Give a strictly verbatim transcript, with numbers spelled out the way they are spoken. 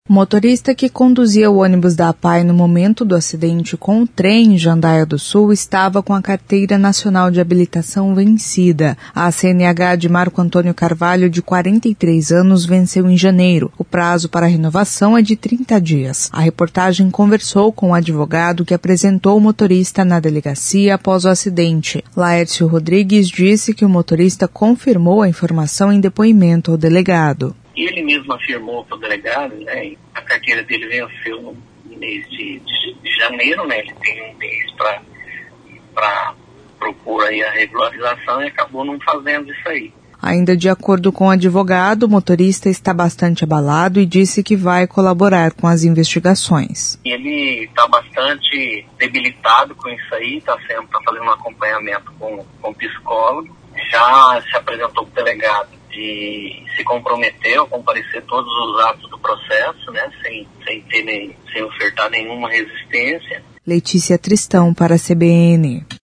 O motorista que conduzia o ônibus da APAE no momento do acidente com o trem em Jandaia do Sul estava com a Carteira Nacional de Habilitação vencida. A C N H de Marco Antônio Carvalho, de quarenta e três anos, venceu em janeiro. O prazo para a renovação é de trinta dias. A reportagem conversou com o advogado que apresentou o motorista na delegacia após o acidente. Laércio Rodrigues disse que o motorista confirmou a informação em depoimento ao delegado. Ele mesmo afirmou para o delegado, né, a carteira dele venceu no mês de, de janeiro, né, ele tem um mês para propor aí a regularização e acabou não fazendo isso aí. Ainda de acordo com o advogado, o motorista está bastante abalado e disse que vai colaborar com as investigações. Ele está bastante debilitado com isso aí, está tá fazendo um acompanhamento com, com o psicólogo, já se apresentou para o delegado e se comprometeu a comparecer todos os atos do processo, né, sem, sem, ter nem, sem ofertar nenhuma resistência. Letícia Tristão para a C B N.